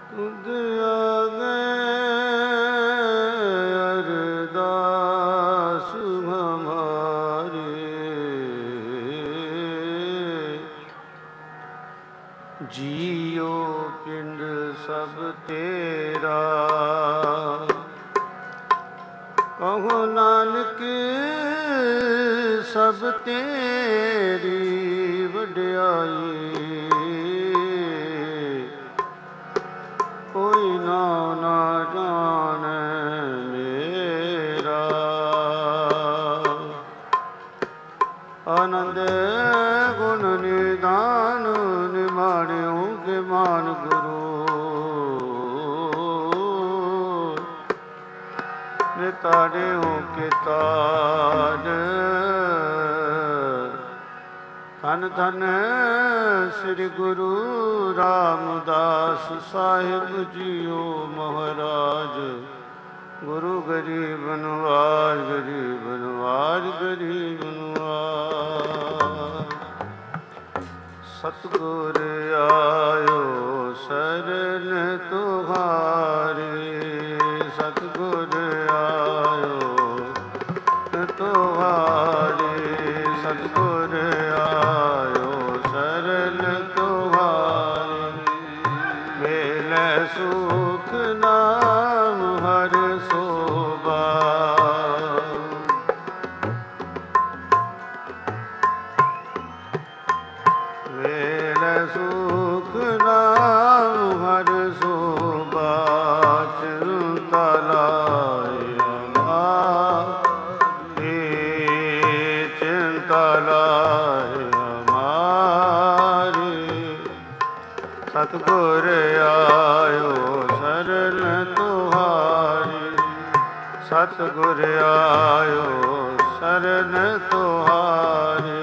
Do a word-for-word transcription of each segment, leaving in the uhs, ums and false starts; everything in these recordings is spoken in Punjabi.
ਤੁਧ ਆਗੇ ਅਰਦਾਸ ਹਮਾਰੀ, ਜੀਉ ਪਿੰਡ ਸਭ ਤੇਰਾ, ਕਹੋ ਨਾਨਕ ਸਭ ਤੇਰੀ ਵਡਿਆਈ, ਕੋਈ ਨਾ ਨਾ ਜਾਣੈ ਮੇਰਾ। ਆਨੰਦ ਗੁਣ ਨਿਦਾਨ ਨਿਮਾਣਿਓ ਕੇ ਮਾਨ ਗੁਰੂ, ਨਿਤਾੜਿਓ ਕੇ ਤਾਜ। ਧੰਨ ਧੰਨ ਸ੍ਰੀ ਗੁਰੂ ਰਾਮਦਾਸ ਸਾਹਿਬ ਜੀਓ ਮਹਾਰਾਜ। ਗੁਰੂ ਗਰੀਬ ਨਵਾਜ, ਗਰੀਬ ਨਵਾਜ, ਗਰੀਬ ਨਵਾਜ। ਸਤਿਗੁਰ ਆਇਓ ਸ਼ਰਨ ਤੁਹਾਰੀ, ਸਤਿਗੁਰ ਆਇਓ ਤੁਹਾਰੀ, ਸਤਿਗੁਰ ਆਇਓ ਸ਼ਰਨ ਤੁਹਾਰੀ। ਮਿਲੈ ਸੁਖ ਨਾਮ ਹਰਿ ਸੋਭਾ, ਮਿਲੈ ਸੁਖ ਨਾਮ ਹਰਿ ਸੋਭਾ। ਚਿੰਤਾ ਲਾਇ ਹਮਾਰੀ, ਚਿੰਤਾ ਲਾਇ ਹਮਾਰੀ। ਸਤਿਗੁਰ ਆਇਓ ਸ਼ਰਨ ਤੁਹਾਰੀ, ਸਤਿਗੁਰ ਆਇਓ ਸ਼ਰਨ ਤੁਹਾਰੀ।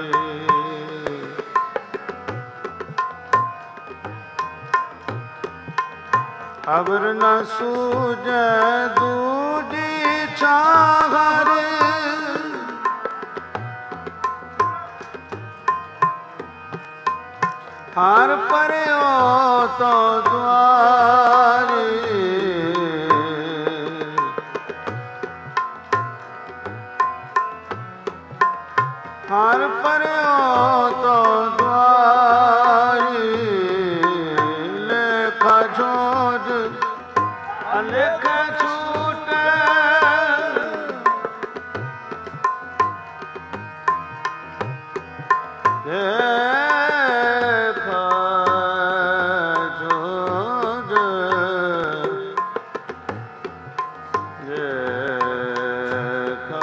ਅਵਰ ਨ ਸੂਝੈ ਦੂਜੀ ਛਾਹਰ, ਹਰ ਪਰਿਓ ਤੋ ਦੁਆਰੀ। ਹਰ ਪਰਿਓ ਤੋ ਦੁਆਰੀ। ਲੇਖਾ ਛੋੜ ਅਲੇਖਾ ਛੂਟੈ, ਲੇਖਾ ਛੋੜ, ਲੇਖਾ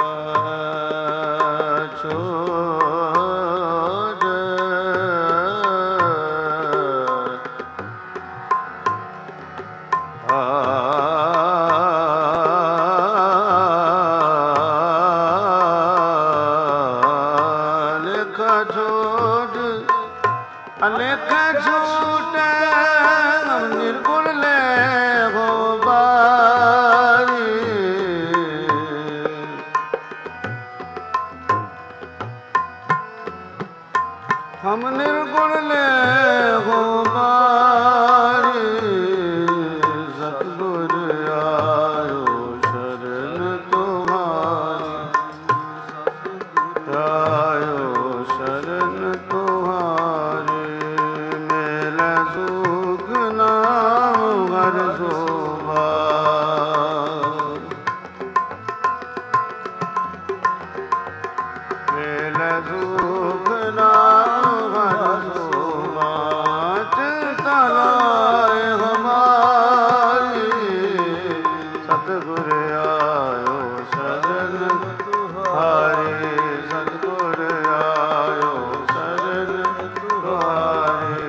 ਛੋੜ। ਲੇਖਾ ਛੋੜ ਅਲੇਖਾ ਛੂਟੈ, ਨਿਰਗੁਣ ਲੈਹੋ ਬਾਰੀ। ਹਮ ਨਿਰਗੁਣ ਲੈਹੋ ਬਾਰੀ। ਸਤਿਗੁਰ ਆਇਓ ਸ਼ਰਨ ਤੁਹਾਰੀ, ਆਇਓ ਸ਼ਰਨ ਤੁਹਾਰੀ। ਮਿਲੈ ਸੁਖ ਨਾਮ ਹਰਿ ਸੋਭਾ, ਮਿਲੈ ਸੁਖ ਨਾਮ ਹਰਿ ਸੋਭਾ। ਚਿੰਤਾ ਲਾਇ ਹਮਾਰੀ, ਸਤਿਗੁਰ ਆਇਓ ਸ਼ਰਨ ਤੁਹਾਰੀ, ਸਤਿਗੁਰ ਆਇਓ ਸ਼ਰਨ ਤੁਹਾਰੀ।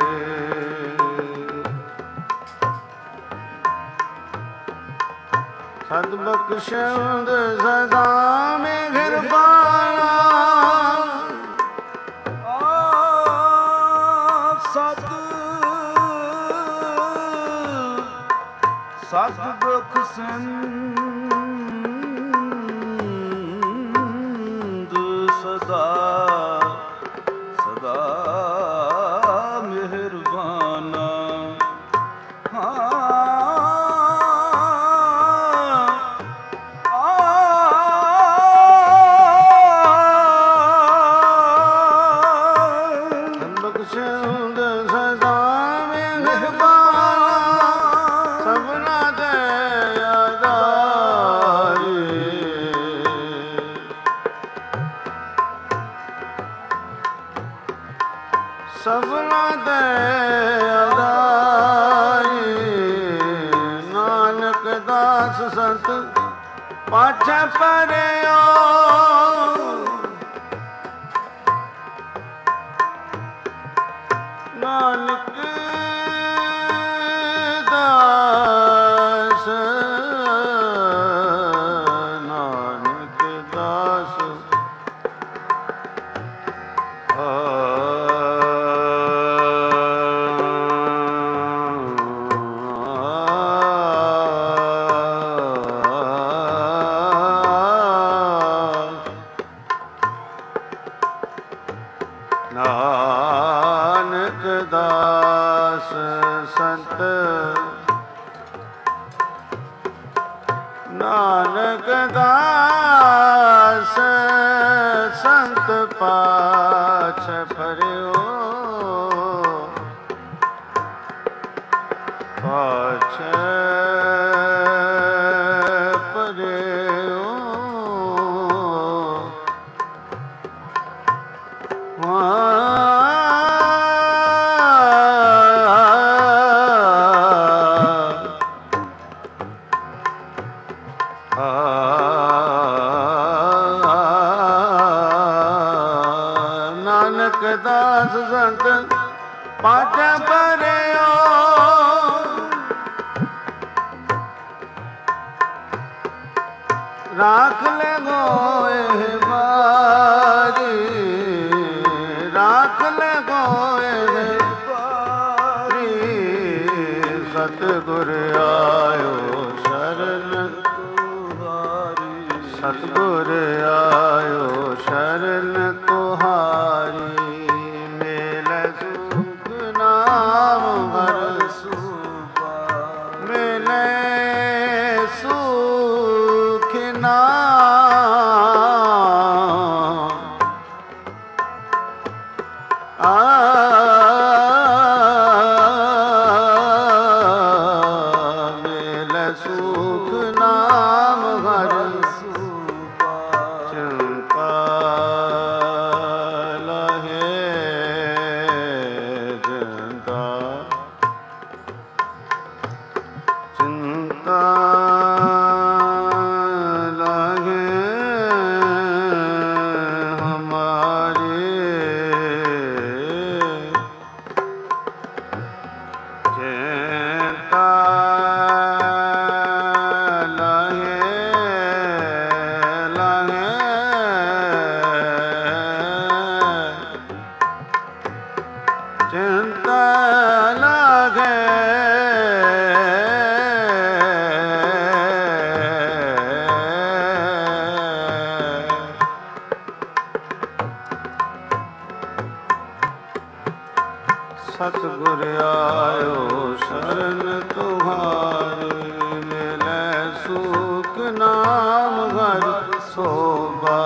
ਸਦ ਬਖਸ਼ੰਦ ਸਦਾ ਮਿਹਰਬਾਨਾ, ਸਤ ਸਤ ਬਖਸ਼ੰਦ ਸਦਾ ਸਦਾ ਮਿਹਰਬਾਨਾ। ਹਾਂ ਦਾਸ ਸੰਤ ਪਾਛੈ ਪਰਿਓ ਨਾਨਕ ਦਾਸ ਨਾਨਕ ਦਾਸ ਨਾਨਕ ਦਾਸ ਸੰਤ ਨਾਨਕ ਦਾਸ ਸੰਤ ਪਾਛੈ ਪਰਿਓ ਪਾਛੈ ਪਰਿਓ ਨਾਨਕ ਦਾਸ ਸੰਤ ਪਾਛੈ ਪਰਿਓ ਰਾਖ ਲੈ ਗੋਏ ਬਾਰੀ ਰਾਖ ਲੈ ਗੋਏ ਬਾਰੀ ਸਤਿਗੁਰ ਆਇਓ ਸ਼ਰਨ ਤੁਹਾਰੀ ਸਤਿਗੁਰ ਆਇਓ ਸ਼ਰਨ ਤੁਹਾਰੀ ਮਿਲੈ ਸੁਖ ਨਾਮ ਹਰਿ ਸੁਭਾ ਮਿਲੈ ਸੁਖ ਨਾਮ ਆ ਮਿਲੈ ਸੁਖ ਨਾਮ ਹਰਿ ਸੁਭਾ ਚਿੰਤਾ ਲਹੇ ਚਿੰਤਾ ਚਿੰਤਾ ਲਹੇ ਹਮਾਰੇ ਚਿੰਤਾ ਚਿੰਤਾ ਲਾਗੇ ਸਤਿਗੁਰ ਆਇਓ ਸ਼ਰਨ ਤੁਹਾਰੀ ਮਿਲੈ ਸੁਖ ਨਾਮ ਹਰਿ ਸੋਭਾ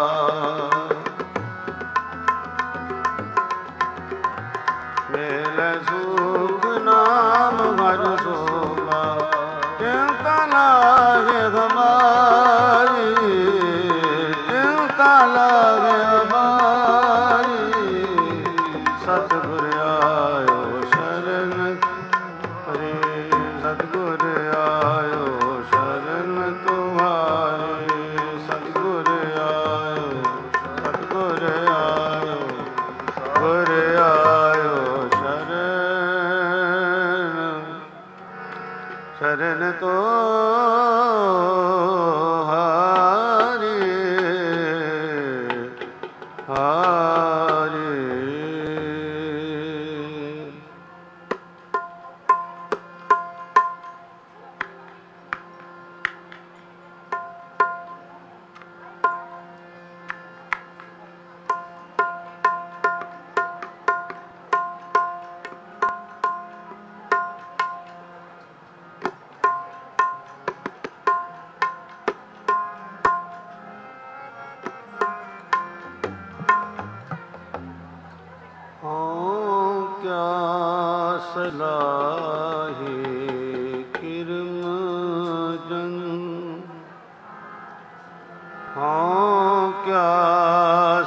ਮਿਲੈ ਸੁਖ ਨਾਮ ਹਰਿ ਸੋਭਾ ਚਿੰਤਾ ਲਾਗੇ ਹਮਾਰੀ ਚਿੰਤਾ ਲਾਗੇ ਹਮਾਰੀ ਸਤਿਗੁਰ ਆਇਓ ਸ਼ਰਨ ਹਰੀ ਸਤਿਗੁਰ ਆਇਓ ਸ਼ਰਨ ਤੁਹਾਰੀ ਸਤਿਗੁਰ ਆਇਓ ਸਤਿਗੁਰ ਆਇਓ ਗੁਰ ਆਇਓ ਸ਼ਰਨ ਤੁਹਾਰੀ ਹਾਰੀ ਸਲਾਹੀ ਕਿਰਮ ਜਨ ਹਾਂ ਕਿਆ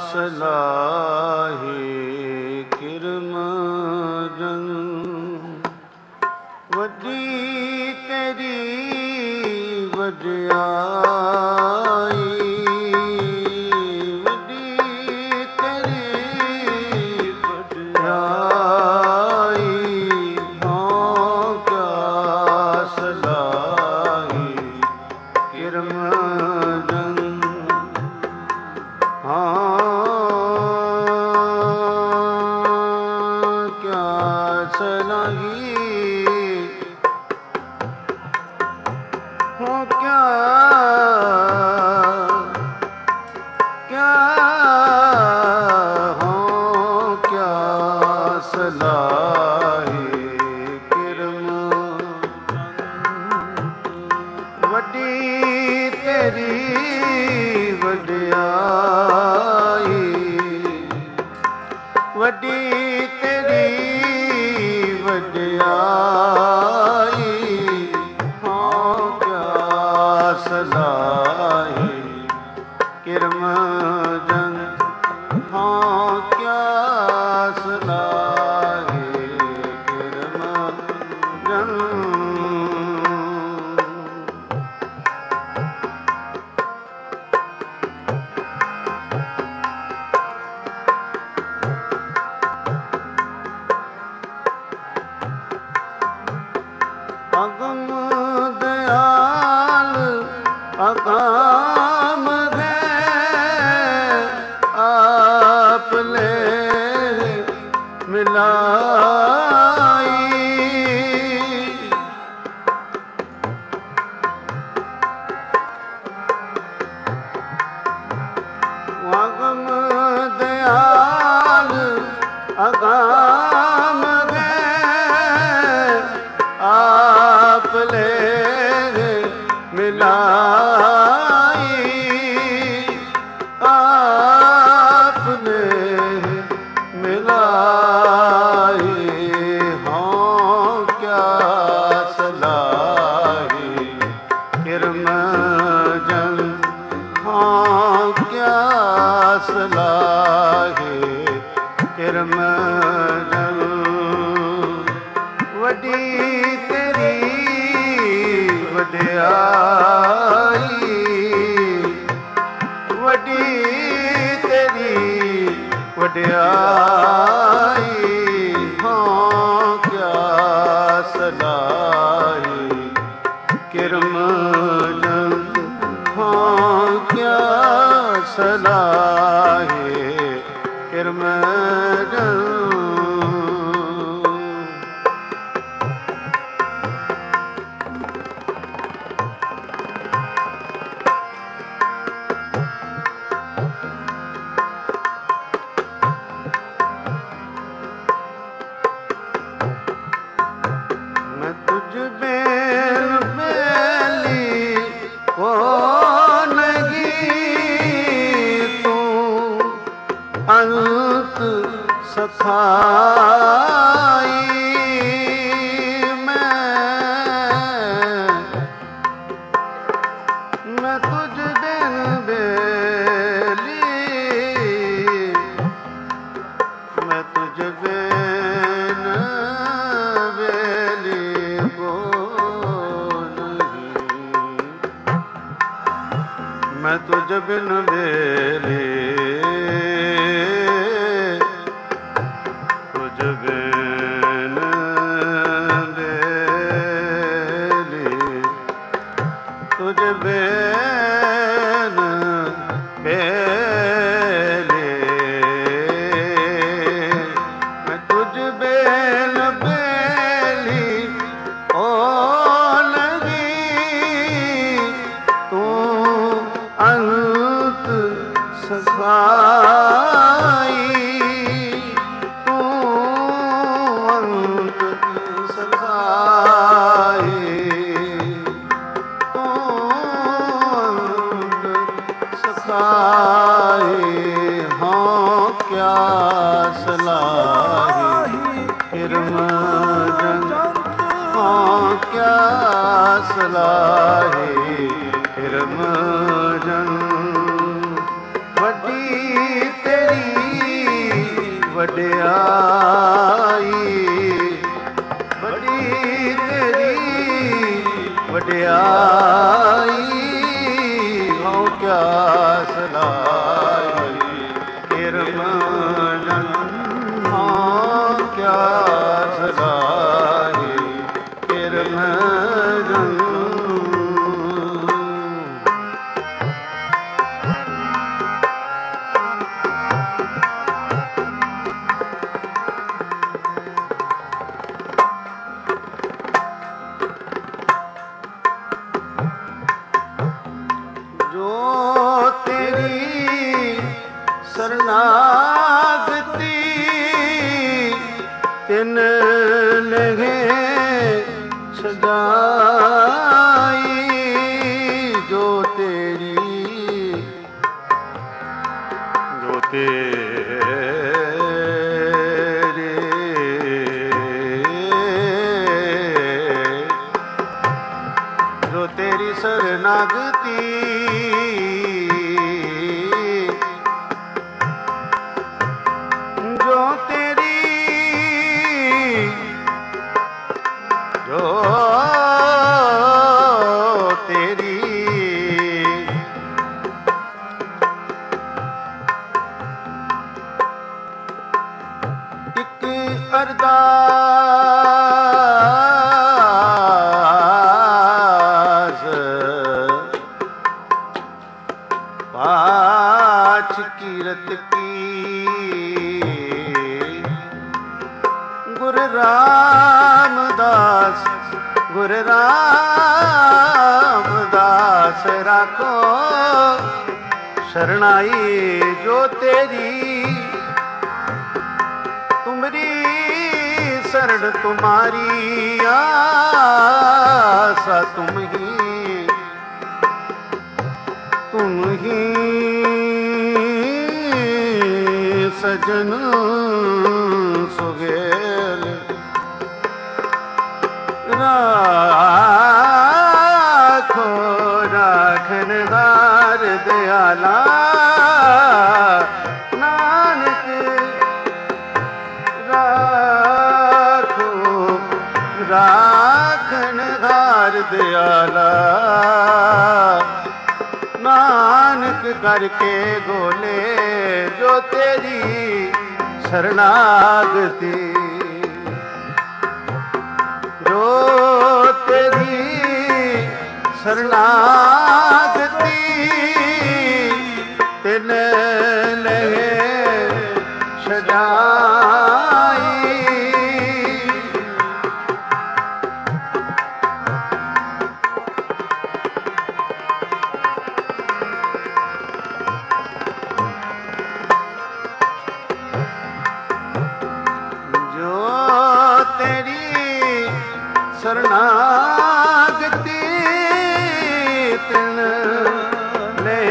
ਸਲਾਹੀ ਕਿਰਮ ਜਨ ਵੱਡੀ ਤੇਰੀ ਵਡਿਆਈ ਵੱਡੀ ਤੇਰੀ ਵਡਿਆਈ ਹਾਂ ਕਿਆ ਸਲਾਹੀ ਕਿਰਮ ਜਨ ਹਾਂ ਕਿਆ ਸਲਾਹੀ ਹੋ ਕਿਆ ਕਿਆ ਹੋ ਕਿਆ ਸਲਾਹੀ ਕਿਰਮ ਵੱਡੀ ਤੇਰੀ ਵਡਿਆਈ ਵੱਡੀ ਤੇਰੀ ਵਡਿਆਈ ਸਲਾਹੀ ਕਿਰਮ ਜਨ ਹਾਂ ਕਿਆ ਸਲਾਹੀ ਕਿਰਮ ਜਨ ਅਗਮ ਦਿਆਲ ਅਕਾਮ ਹੈ ਆਪ ਲੈ ਮਿਲਾਈ ਅਗਮ ਦਿਆਲ ਅਕਾਮ ਹੈ ਆਪ ਲੈ ਮਿਲਾਈ ਆਪਨੇ ਮਿਲਾਈ ਹਾਂ ਕਿਆ ਸਲਾਹੀ ਕਿਰਮ ਜਨ ਹਾਂ ਕਿਆ ਸਲਾਹੀ ਕਿਰਮ ਜਨ ਵੱਡੀ ਤੇਰੀ ਵਡਿਆਈ ਵੱਡੀ ਤੇਰੀ ਵਡਿਆਈ ਹਾਂ ਕਿਆ ਸਲਾਹੀ ਕਿਰਮ ਜਨ ਹਾਂ ਕਿਆ ਸਲਾਹੀ ਕਿਰਮ ਜਨ ਅੰਤ ਸਥਾਈ ਮੈਂ ਮੈਂ ਤੁਝ ਬਿਨ ਬੇਲੀ ਮੈਂ ਤੁਝ ਬਿਨ ਬੇਲੀ ਕੋ ਨਹੀਂ ਮੈਂ ਤੁਝ ਬਿਨ ਬੇਲੀ ਤੁਝ ਬਿਨ ਬੇਲੀ ਮੈਂ ਤੁਝ ਬਿਨ ਬੇਲੀ ਓ ਲਗੀ ਤੂੰ ਅੰਤ ਸਖਾਈ ਤੂੰ ਅੰਤ ਸਖਾਈ ਸਖਾਈ ਹਾਂ ਕਿਆ ਸਲਾਹੀ ਕਿਰਮ ਜਨ ਹਾਂ ਕਿਆ ਸਲਾਹੀ ਕਿਰਮ ਜਨ ਵੱਡੀ ਤੇਰੀ ਵਡਿਆਈ ਵੱਡੀ ਤੇਰੀ ਵਡਿਆਈ ਤਿਨ ਲਗੇ ਸਜਾਈ ਜੋ ਤੇਰੀ ਜੋ ਤੇਰੇ ਜੋ ਤੇਰੀ ਸਰਨਾਗਤੀ ਜੋ ਤੇਰੀ ਜੋ ਤੇਰੀ ਇੱਕ ਅਰਦਾਸ ਪਾਛ ਕੀਰਤ ਕੀ ਗੁਰ ਰਾਮਦਾਸ ਗੁਰ ਰਾਮਦਾਸ ਰਾਖੋ ਸ਼ਰਣਾਈ ਜੋ ਤੇਰੀ ਤੁਮਰੀ शरण तुम्हारी आसा तुम ही तुम ही सजन सुगेल राखो राखनदार दयाला नानक राखनहार दयाला नानक करके गोले जो तेरी शरणागति जो तेरी शरणागति तिन लहे सजाई शरणागति तिन ले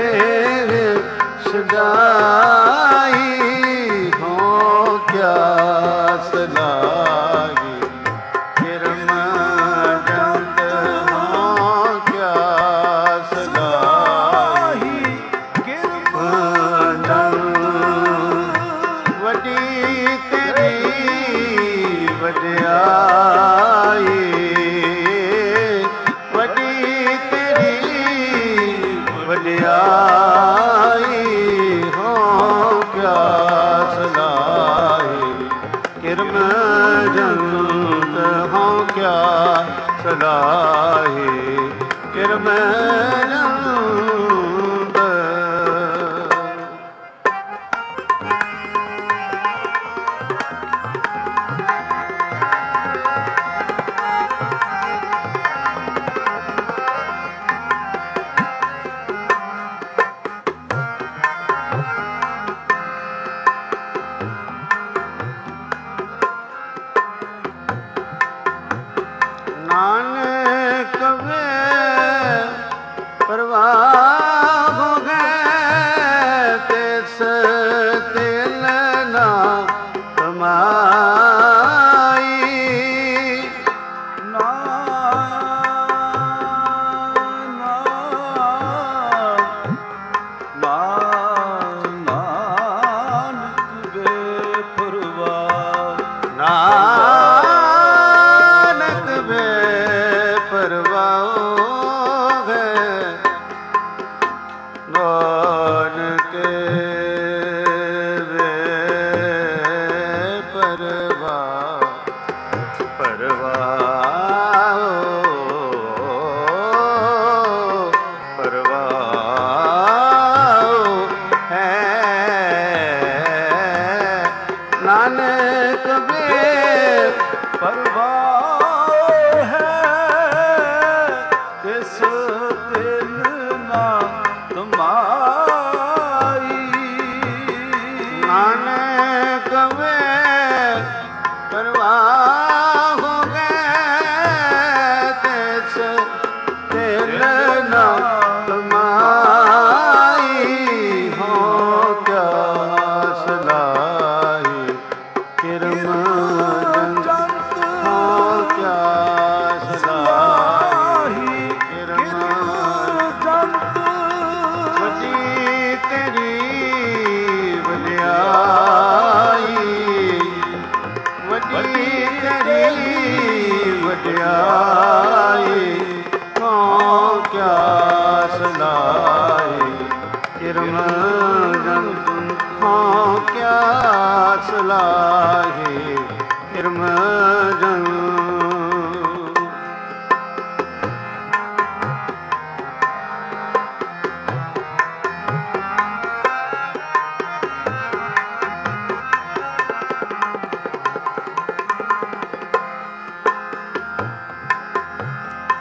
सजाई हो क्या सलाई किरम जंत हो क्या सलाई किरम जंत वडी तेरी वडियाई वडियाई हो क्या सलाई किरम जंत हो क्या सलाई किरम जंत नानक वे परवा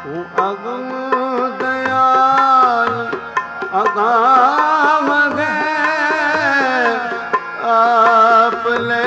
ਅਗਮ ਦਇਆਲ ਅਗਾਮ ਗਏ ਆਪ ਲੈ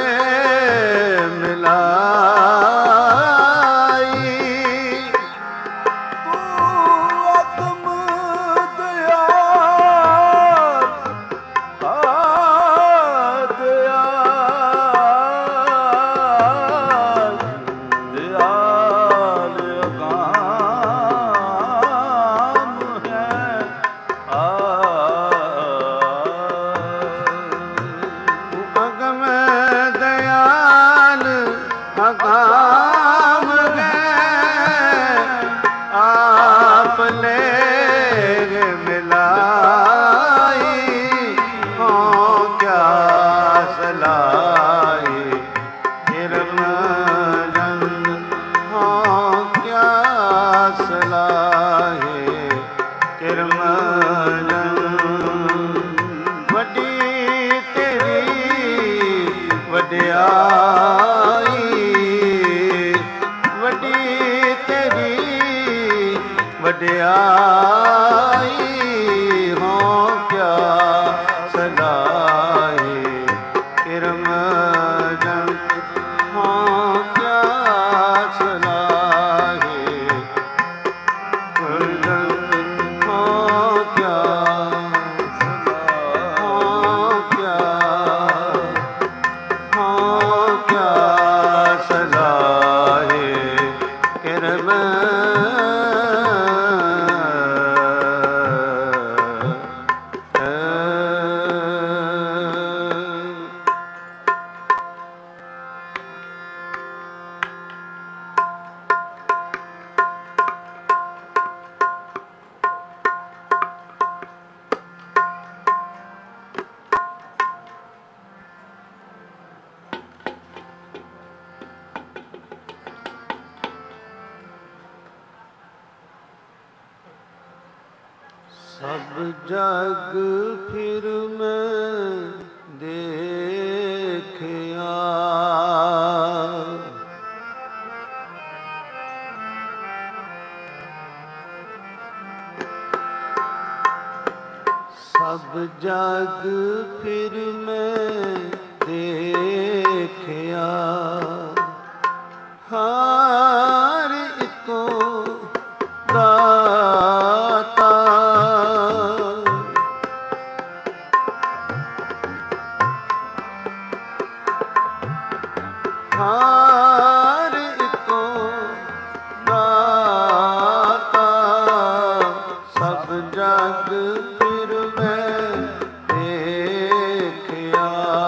ਵਡਿਆਈ ਹੋ ਕਿਆ ਸਲਾਹੇ ਕਿਰਮ ਜੰਤ ਹੋ ਕਿਆ ਸਲਾਹੇ ਕੁਲਜੰਤ ਹੋ ਕਿਆ ਹੋ ਕਿਆ ਹੋ ਕਿਆ ਸਲਾਹੇ ਕਿਰਮ ਸਭ ਜਗ ਫਿਰ ਮੈਂ ਦੇਖਿਆ ਸਭ ਜਗ ਫਿਰ ਮੈਂ ਦੇਖਿਆ ਹਰ ਇੱਕੋ ਦਾਤਾ ਹਰ ਇੱਕੋ ਦਾਤਾ ਸਭ ਜਗ ਫਿਰ ਮੈਂ ਦੇਖਿਆ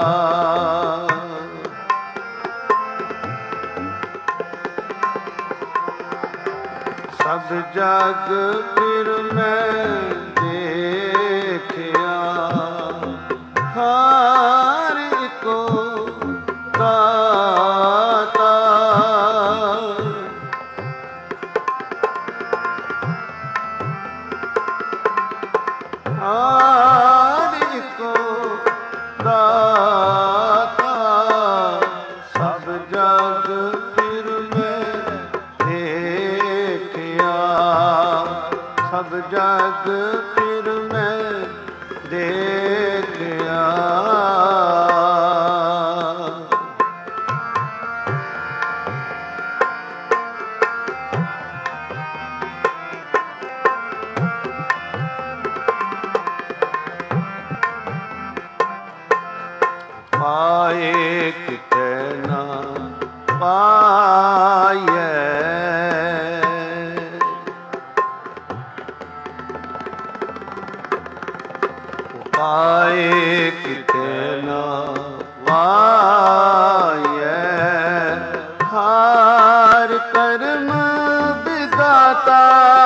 ਸਭ ਜਗ ਫਿਰ ਮੈਂ ਦੇਖਿਆ ਹਰ ਇੱਕੋ ਦਾਤਾ ਹਰ ਇੱਕੋ ਦਾਤਾ ਸਭ ਜਗ ਫਿਰ ਮੈਂ ਦੇਖਿਆ ਸਭ ਜਗ ਫਿਰ ਮੈਂ ਦੇਖਿਆ ਪਾਏ ਕਿਤੇ ਨਾ ਪਾਏ ਪਾਏ ਕਿਤੇ ਨਾ ਪਾਏ ਹਾਰ ਕਰਮ ਵਿਦਾਤਾ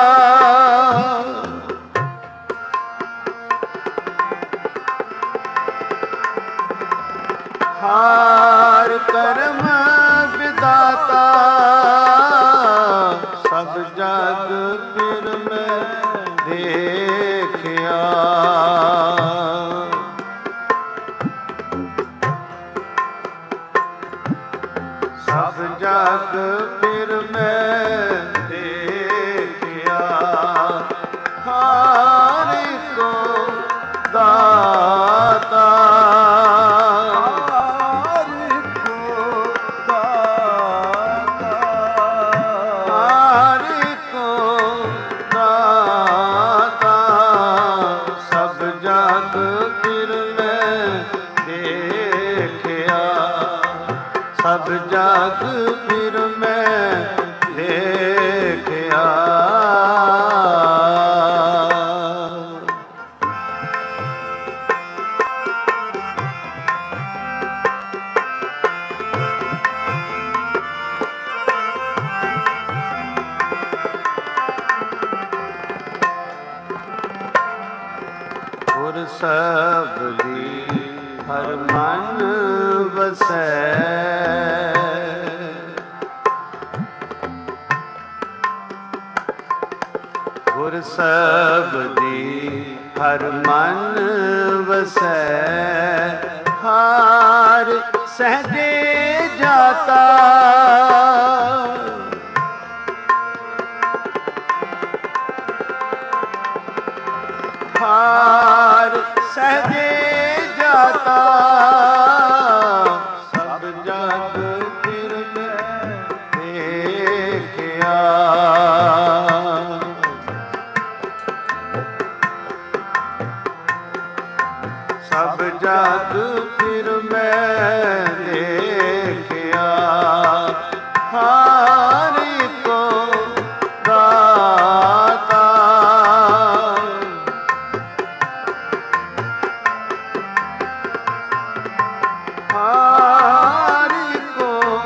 ਹਾਰ ਕਰਮ ਵਿਦਾਤਾ ਸਭ ਜਗ ਫਿਰ ਮੈਂ ਦੇਖਿਆ ਸਭ ਜਗ ਫਿਰ ਮੈਂ ਦੇਖਿਆ ਜਗ ਫਿਰ ਮੈਂ ਦੇਖਿਆ। ਗੁਰ ਸਬਦੀ ਹਰ ਮਨ ਵਸੈ, ਗੁਰ ਸਬਦੀ ਹਰ ਮਨ ਵਸੈ, ਹਾਰ ਸਹਜੇ ਜਾਤਾ। ਹਾਰ ਸਹਜੇ ਜਾਤਾ, ਸਭ ਜਗ ਫਿਰ ਮੈਂ ਦੇਖਿਆ। ਸਭ ਜਗ ਫਿਰ ਮੈਂ ਦੇਖਿਆ। ਹਰ ਕੋ ਦਾਤਾ, ਹਰ ਕੋ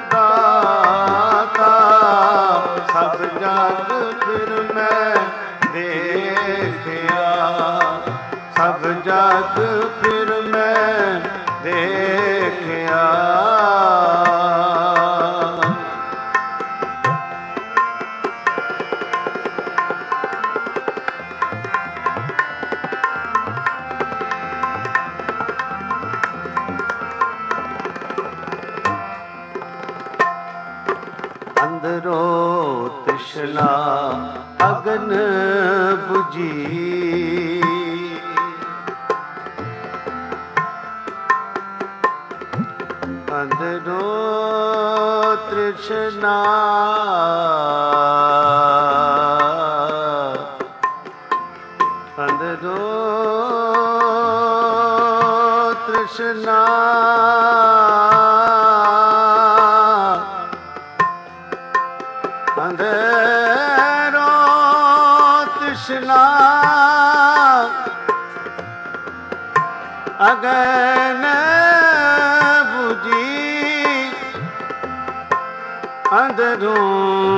ਦਾਤਾ, ਸਭ ਜਗ ਫਿਰ ਮੈਂ ਦੇਖਿਆ। ਸਭ ਜਗ ਫਿਰ ਮੈਂ ਦੇਖਿਆ। ਅੰਦਰੋਂ ਤ੍ਰਿਸ਼ਨਾ ਅਗਨ 부ਜੀ, ਅੰਦਰੋਂ ਤ੍ਰਿਸ਼ਨਾ ਅੰਦਰੋਂ ਤ੍ਰਿਸ਼ਨਾ ਅੰਦਰੋਂ ਤ੍ਰਿਸ਼ਨਾ ਅਗਨ 부ਜੀ, ਅੰਦਰੋਂ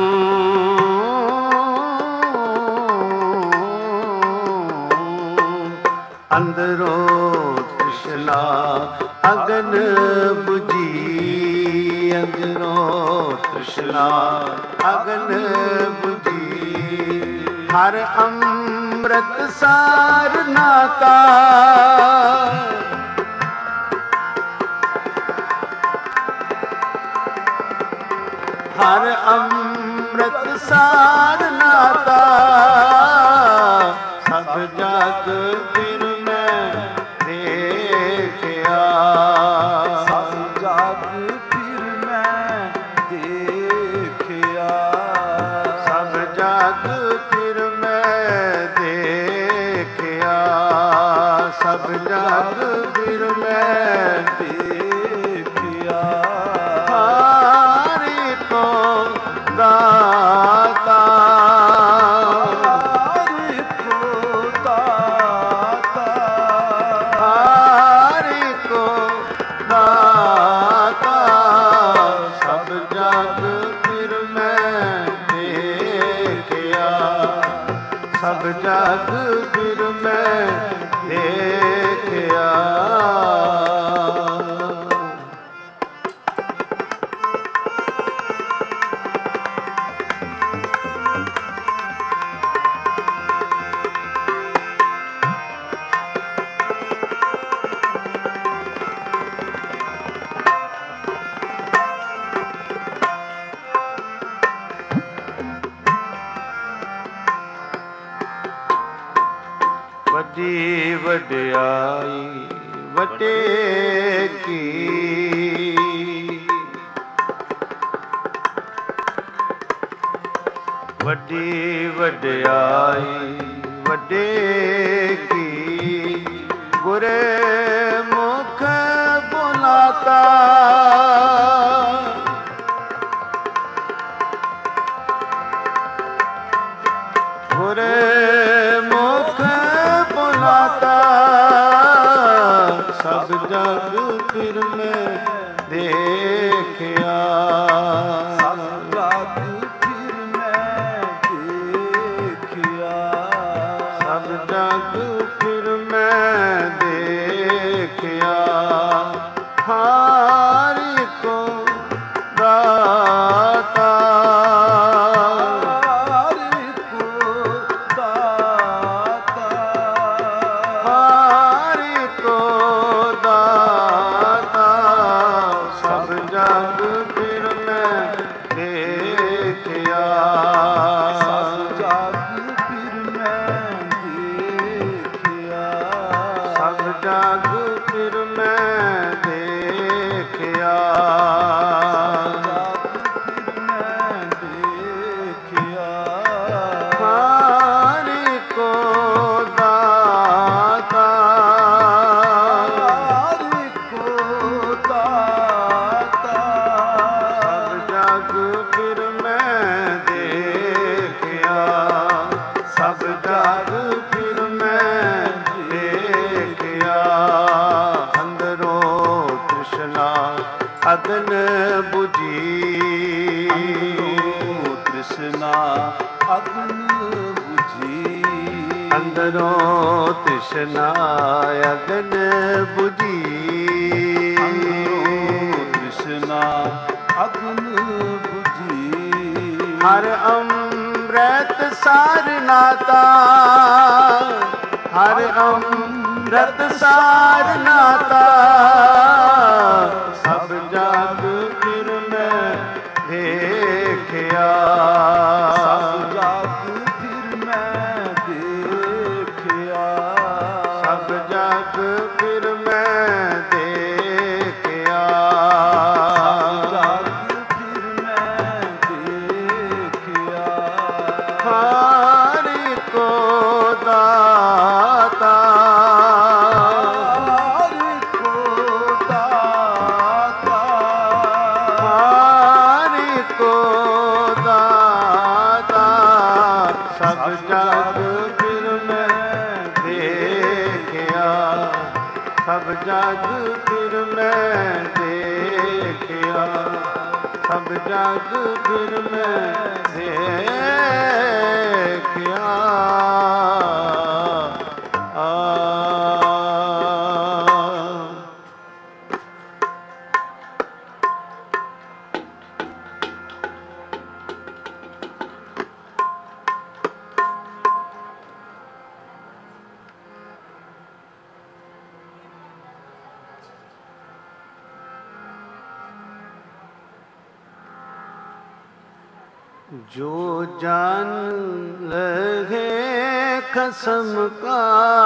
ਅੰਦਰੋਂ ਤ੍ਰਿਸ਼ਨਾ ਅਗਨ 부ਜੀ, ਅੰਦਰੋਂ ਤ੍ਰਿਸ਼ਨਾ ਅਗਨ 부ਜੀ। ਹਰ ਅੰਮ੍ਰਿਤ ਸਾਰ ਨਾਤਾ, ਹਰ ਅੰਮ੍ਰਿਤ ਸਾਰ ਨਾਤਾ, ਸਭ ਜਗ ਫਿਰ ਮੈਂ ਦੇਖਿਆ। ਸਭ ਜਗ ਫਿਰ ਮੈਂ ਦੇਖਿਆ। ਸਭ ਜਗ ਫਿਰ ਮੈਂ ਦੇਖਿਆ। ਸਭ ਜਗ ਫਿਰ ਮੈਂ ਦੇਖਿਆ। ਹਰ ਕੋ ਦਾਤਾ, ਹਰ ਕੋ ਦਾਤਾ, ਹਰ ਕੋ ਦਾਤਾ, ਸਭ ਜਗ ਫਿਰ ਮੈਂ ਦੇਖਿਆ। ਸਭ ਜਗ ਫਿਰ ਮੈਂ ਦੇਖਿਆ। ਵੱਡੀ ਵਡਿਆਈ ਵਟੇ ਕੀ, ਵੱਡੀ ਵਡਿਆਈ ਵੱਡੇ ਕੀ, ਗੁਰੇ ਮੁਖ ਬੁਲਾਤਾ, ਗੁਰ ਮੁਖ ਬੁਲਾਤਾ ਸਭ ਜਗ ਫਿਰ ਮੈਂ ਦੇਖਿਆ ਸਭ ਜਗ ਫਿਰ ਮੈਂ ਦੇਖਿਆ ਸਭ ਜਗ ਫਿਰ ਮੈਂ ਦੇਖਿਆ ਹਰਿ ਕੋ ਦਾਤਾ ਅਗਨ ਬੁਝੀ ਤ੍ਰਿਸ਼ਨਾ ਅਗਨ ਬੁਝੀ ਅੰਦਰੋਂ ਤ੍ਰਿਸ਼ਨਾ ਅਗਨ ਬੁਝੀ ਤ੍ਰਿਸ਼ਨਾ ਅਗਨ ਬੁਝੀ ਹਰ ਅੰਮ੍ਰਿਤ ਸਾਰ ਨਾਤਾ ਹਰ ਅੰਮ੍ਰਿਤ ਸਾਰ ਨਾਤਾ ਸਭ ਜਗ ਫਿਰ ਮੈਂ ਦੇਖਿਆ ਸਭ ਜਗ ਫਿਰ ਮੈਂ ਦੇਖਿਆ ਸਭ ਜਗ ਫਿਰ ਮੈਂ ਦੇਖਿਆ ਸਭ ਜਗ ਫਿਰ ਮੈਂ ਦੇਖਿਆ ਹਰਿ ਕੋ ਦਾਤਾ ਸਭ ਜਗ ਫਿਰ ਮੈਂ ਦੇਖਿਆ ਸਭ ਜਗ ਫਿਰ ਮੈਂ ਦੇਖਿਆ ਸਭ ਜਗ ਫਿਰ ਮੈਂ ਦੇਖਿਆ ਆ जो जान लगे कसम का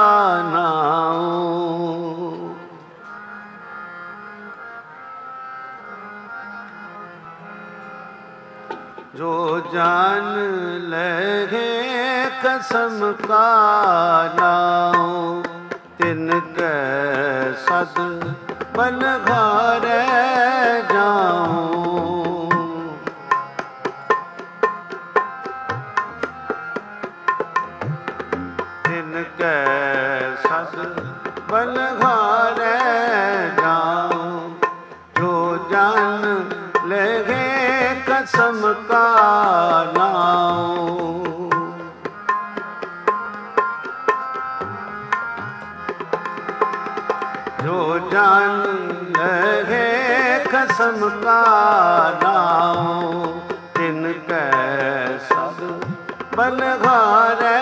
नाम जो जान लगे कसम का नाम तिनके सद बलघारे जाऊं तिनके सद बलघारे जाऊं जो जान लगे कसम का नाम जो जान लगे कसम का नाम तिनके सद बलघारे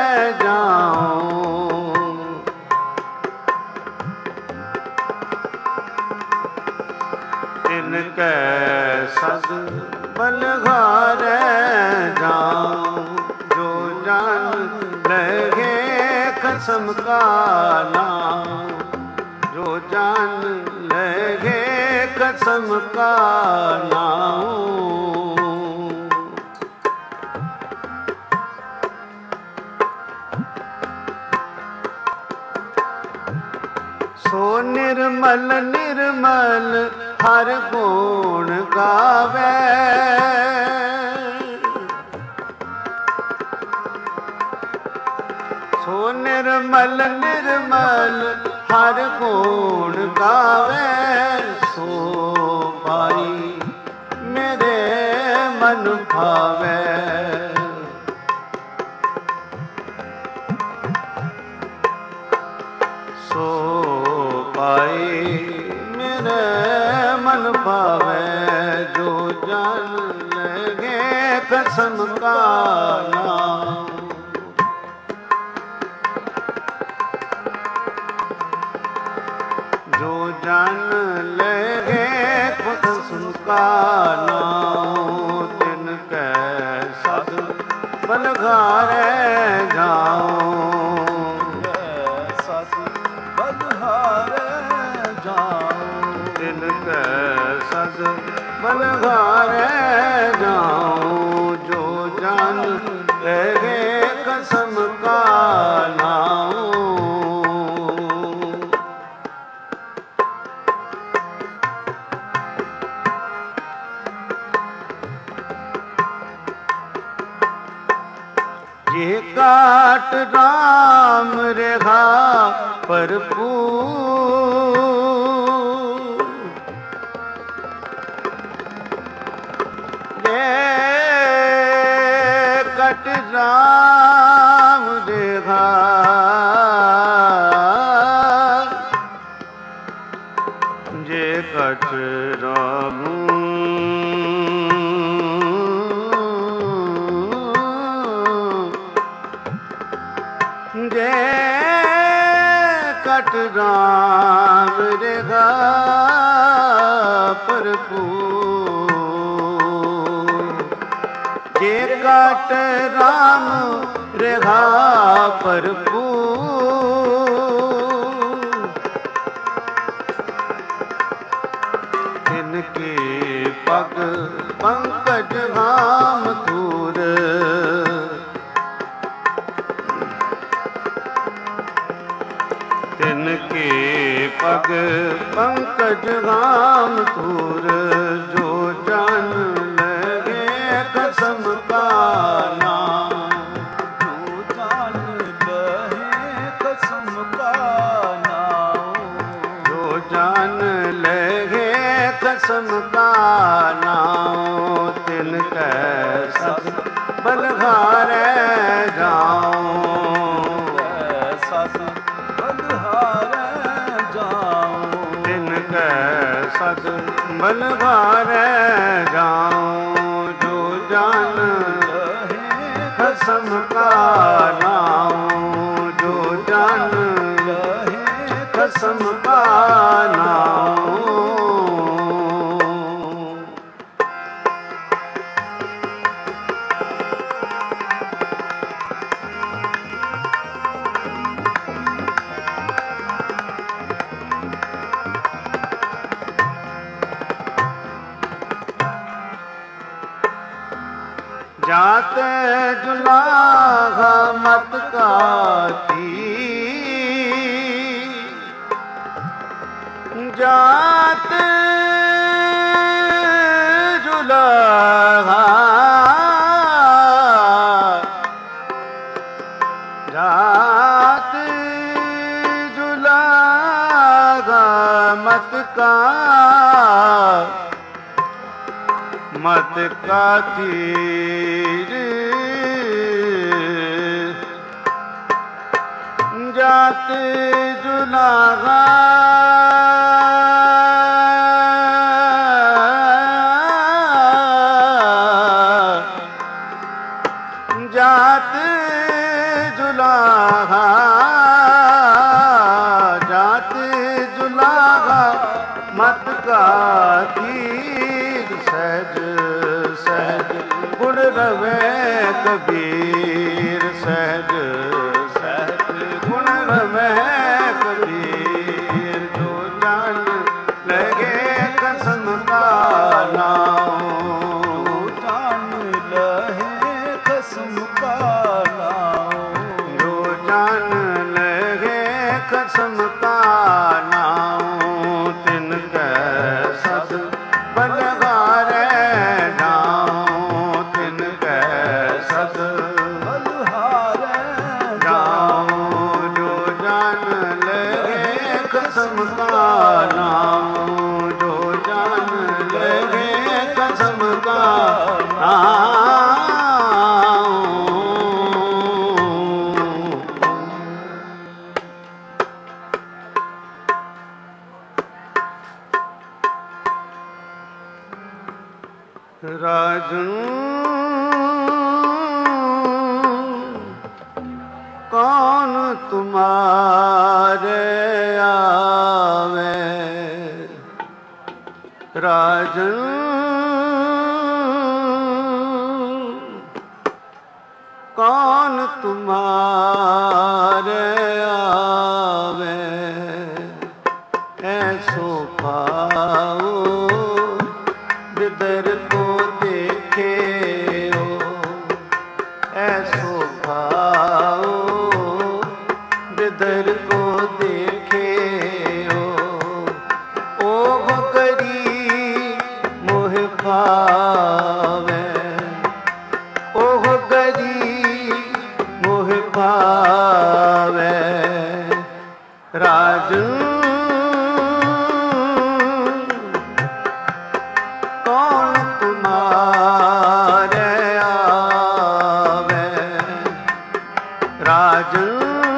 जाऊं तिनके सद बलघारे जाऊं जो जान लगे कसम का नाम जो जान लगे कसम का नाम सो निर्मल निर्मल हर गुण गावे ਸੋ ਨਿਰਮਲ ਨਿਰਮਲ ਹਰ ਗੁਣ ਗਾਵੇ, ਸੋ ਭਾਈ ਮੇਰੇ ਮਨ ਭਾਵੇ। ਸੋ ਭਾਈ ਮੇਰੇ ਮਨ ਭਾਵੇ, ਜੋ ਜਨ ਲਗੇ ਕਸਮ ਕਾ ਨਾਮ। ਜੋ ਜਨ ਲਗੇ ਕਸਮ ਕਾ ਨਾਮ, ਤਿਨ ਕੈ ਸਦ ਬਲਘਾਰੇ ਜਾਉ। ਤਿਨ ਕੈ ਸਦ ਬਲਘਾਰੇ ਜਾਉ, ਜੋ ਜਨ ਲਗੇ ਕਸਮ ਕਾ ਨਾਉ। ਜੇ ਕਾਟ ਰਾਮ ਰਹਾ ਭਰਪੂਰ, ਕਟ ਰਾਮ ਰਹਾ ਜੇ ਕਟ ਰਾਮ ਜੇ ਕਟ ਰਾਮ ਰਹਾ ਭਰਪੂਰ, ਜੇ ਕਟ ਰਾਮ ਰਹਾ ਭਰਪੂਰ, ਤਿਨ ਕੇ ਪਗ ਪੰਕਜ ਹਾਮ ਧੂਰ। ਤਿਨ ਕੇ ਪਗ ਪੰਕਜ ਹਾਮ ਧੂਰ, ਜੋ ਜਨ ਲਗੇ ਕਸਮ ਕਾ ਨਾਮ। ਜੋ ਜਨ ਲਗੇ ਕਸਮ ਕਾ ਨਾਮ, ਜੋ ਜਨ ਲਗੇ ਕਸਮ ਕਾ ਨਾਮ, ਤਿਨ ਕੈ ਸਦ ਬਲਘਾਰੇ ਜਾਉ। ਸਦ ਬਲਘਾਰੇ ਜਾਉ, ਤਿਨ ਕੈ ਸਦ ਬਲਘਾਰੇ ਜਾਉ, ਜੋ ਜਨ ਲਗੇ ਕਸਮ ਕਾ ਨਾਉ। ਜੋ ਜਨ ਲਗੇ ਕਸਮ ਕਾ ਨਾਉ। जात जुलाहा मत काती, जात जुलाहा जात जुलाहा मत का मत का तीर, जात जुलाहा जात जुलाहा जात जुलाहा मत का तीर, सहज सहज गुण रवे कबीर, सहज सहज गुण रवे कबीर, जो जान लगे कसम का नाम। जो जान लगे कसम का नाम, जो जान लगे कसम का नाम, तिन कै सद बलघारे जाऊं, तिन कै सद बलघारे जाऊं, राजन कौन तुम्हारे आवे, राजन कौन तुम्हारे आवे, ऐसो पाओ बिदर को देखे हो, ऐसो पाओ बिदर को देखे हो। ओ गरी मोह पावे, ओ गरी मोह पावे, राजन कौन तुम्हारे आवे, राजन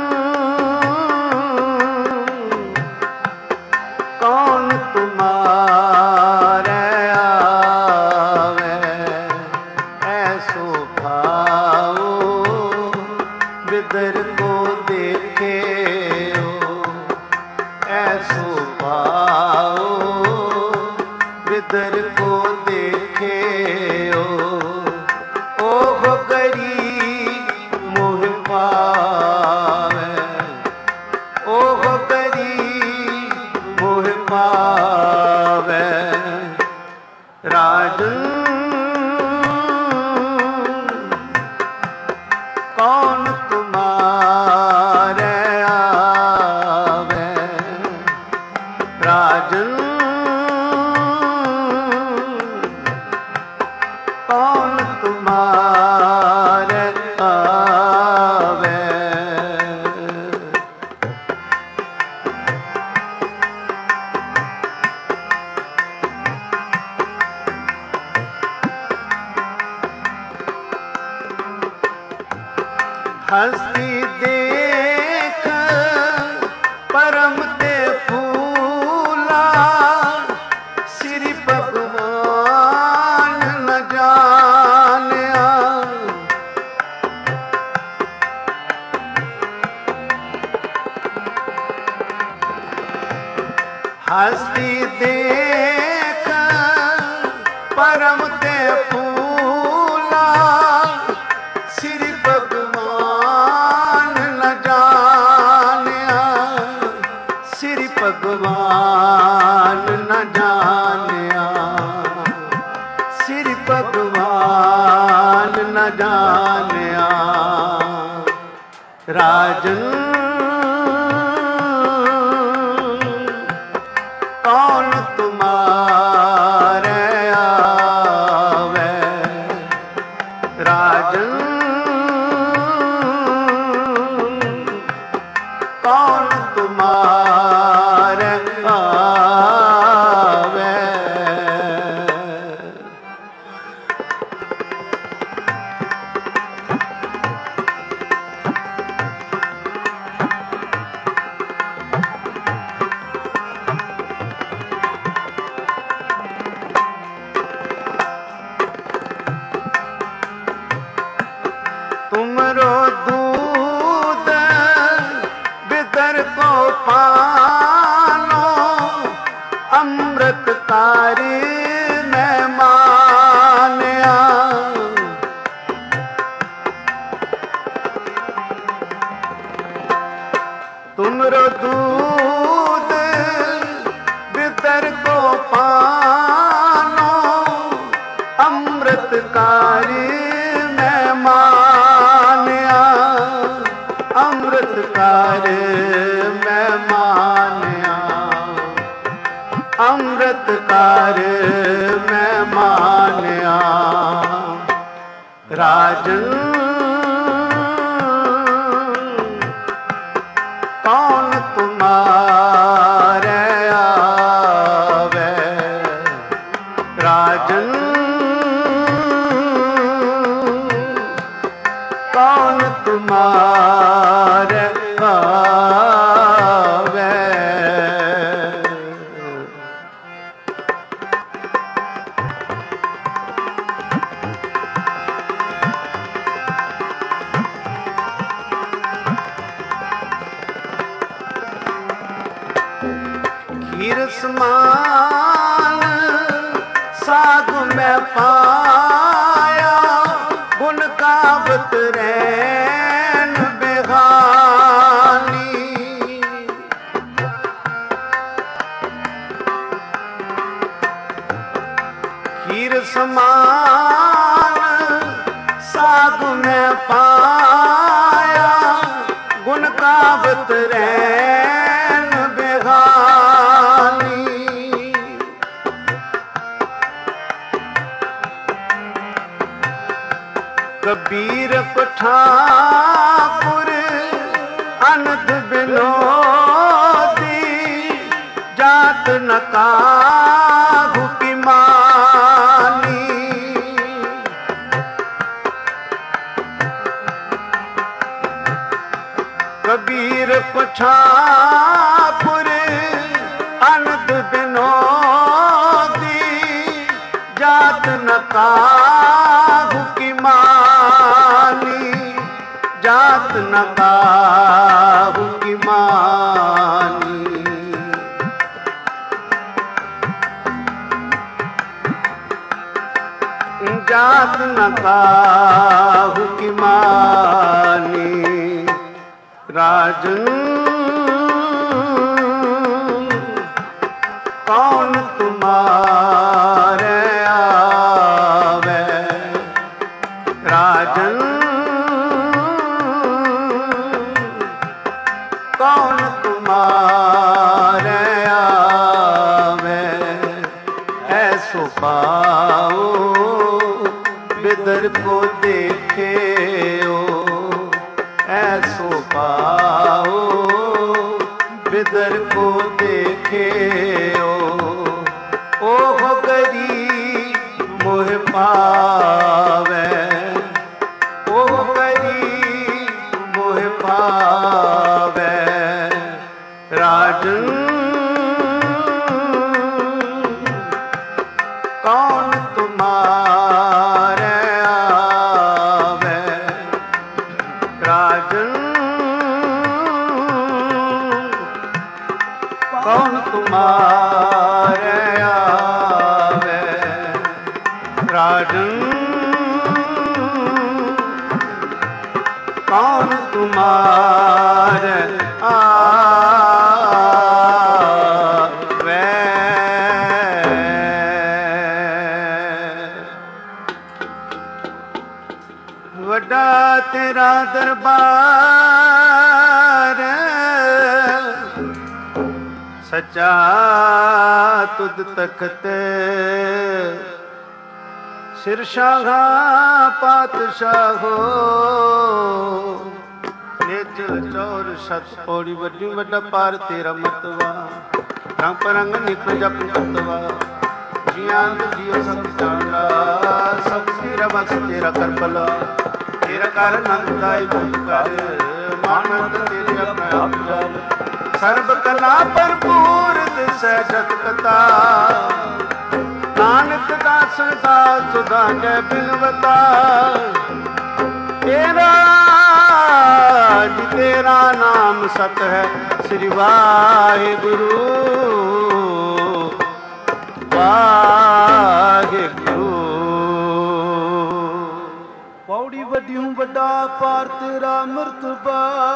कौन तुम्हारे आवे, ऐसो भाओ बिदर को देखे हो, ऐसो भाओ बिदर को देखे हो। ओ गरी मोह पावे, ओ गरी मोह पावे, राजन कौन तुम्हारे आवे, राजन कौन तुम्हारे आवे। हंसी देख परम ते फूला, श्री भगवान न जानिया। हंसी देख परम ते फूला, श्री भगवान न जानिया, श्री भगवान न जानिया, श्री भगवान न जानिया, राजन कौन तुम्हारे आवे, राजन कौन तुम्हारे आवे। तुमरो दूध बिदर को पानो, अमृतकारी मैं मानिया। तुमरो दूध बिदर को पानो, अमृतकारी मैं मानिया, अमृतकार मैं मानिया, अमृतकार मैं मानिया, राजन कौन तुम्हारे आवे, राजन कौन तुम्हारे आवे। ਸਮਾਨ ਸਾਧ ਮੈਂ ਪਾਇਆ, ਗੁਣ ਗਾਵਤ ਰੈਣ ਬਿਹਾਨੀ। ਖੀਰ ਸਮਾਨ ਸਾਧ ਮੈਂ ਪਾਇਆ, ਗੁਣ ਗਾਵਤ ਰੈਣ ਬਿਹਾਨੀ। ਕਬੀਰ ਪਠਾਨਪੁਰ ਅਨੰਦ ਬਿਨੋਦੀ, ਜਾਤ ਨ ਕਾਹੂ ਕੀ ਮਾਨੀ। ਕਬੀਰ ਪਠਾਨਪੁਰ ਅਨੰਦ ਬਿਨੋਦੀ, ਜਾਤ ਨ ਕਾਹੂ ਕੀ ਮਾਨੀ। ਜਾਤ ਨ ਕਾਹੂ ਕੀ ਮਾਨੀ। ਜਾਤ ਨ ਕਾਹੂ ਕੀ ਮਾਨੀ। ਰਾਜਨ ਕੌਣ ਤੁਮਾਰੇ ਆਵੇ, ਰਾਜਨ ਕੌਣ ਤੁਮਾਰੇ ਆਵੇ। ਐਸੋ ਪਾਓ ਬਿਦਰ ਕੋ ਦੇਖਿਓ, ऐसो पाओ बिदर को देखियो। ओह गरीब मोह पावे, ओह गरीब मोह पावे। राजन कौन तुम्हारे आवे, राजन कौन तुम्हारे आवे। राजन कौन तुम्हारे आवे। वड्डा तेरा दरबार, सच्चा तुद तख्त। सिरशाह पातशाहो, निज चौर सत पौड़ी। वड्डी वड्डा पार तेरा मतवा, रंग परंग निक जप मतवा। जियां जियो सब जाना, सब तेरा बस तेरा कर भला। तेरा कर नंदाई कर, मानंद तेरे अपने आप जाल। सर्ब कला भरपूर दिसै जत कथा, नानक दास दास सुधांगे बिनवता। तेरा जी तेरा नाम सत है, श्री वाहिगुरु वाहिगुरु। पौड़ी वड्डियों वड्डा पार तेरा मर्तबा।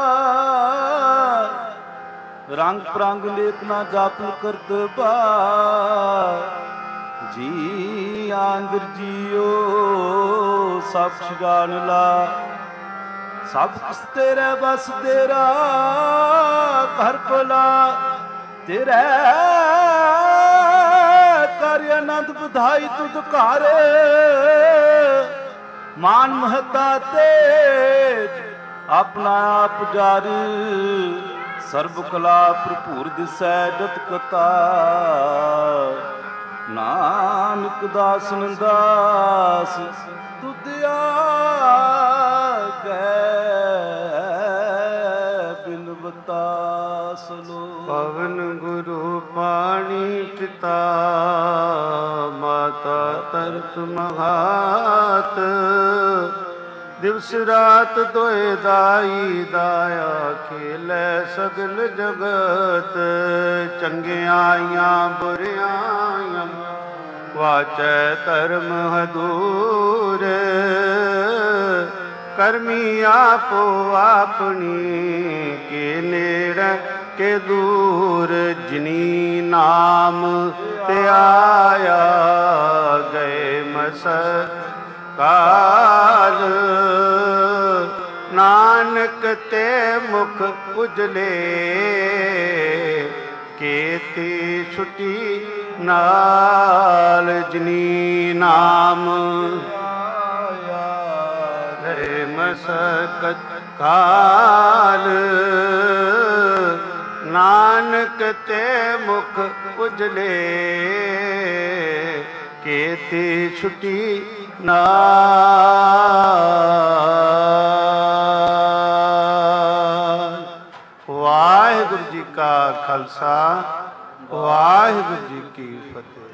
रंग प्रंग लेख ना जापन करतबा। जी आंदर जियो सब जान ला। सब किस तेरे बस तेरा घर भला। तेरे कर आनंद बधाई तुद घर। मान महता तेज अपना आप जार। सर्व कला भरपूर दिसै जत कथा। नानक दास नंदास तुद आगे बिनवता सलो। पवन गुरु पानी पिता माता तरत महात। ਦਿਵਸ ਰਾਤ ਦੋਇ ਦਾਈ ਦਾਇਆ ਖੇਲੇ ਸਗਲ ਜਗਤ ਚੰਗਿਆਈਆਂ ਬੁਰਿਆਈਆਂ ਵਾਚੈ ਧਰਮ ਹਦੂਰ ਕਰਮੀ ਆਪੋ ਆਪਣੀ ਕੇ ਨੇੜੇ ਕੇ ਦੂਰ ਜਿਨੀ ਨਾਮ ਤੇ ਆਇਆ ਗਏ ਮਸ ਕਾਲ ਨਾਨਕ ਤੇ ਮੁਖ ਉਜਲੇ ਕੇਤੀ ਛੁਟੀ ਨਾਲ ਜਿਨੀ ਨਾਮ ਗਏ ਮਸਕਤ ਕਾਲ ਨਾਨਕ ਤੇ ਮੁਖ ਉਜਲੇ ਕੇਤੀ ਛੁਟੀ ਨਾਲ। ਵਾਹਿਗੁਰੂ ਜੀ ਕਾ ਖਾਲਸਾ ਵਾਹਿਗੁਰੂ ਜੀ ਕੀ ਫਤਿਹ।